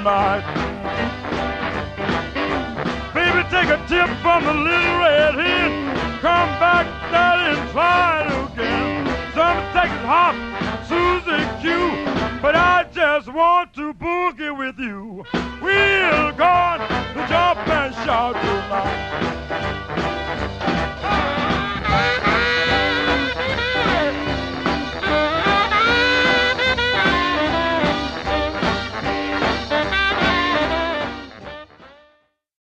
tonight. Baby, take a tip from the little redhead. Come back, daddy, and try it again. Some Texas hop, Susie Q, but I just want to boogie with you. We'll go on to jump and shout tonight.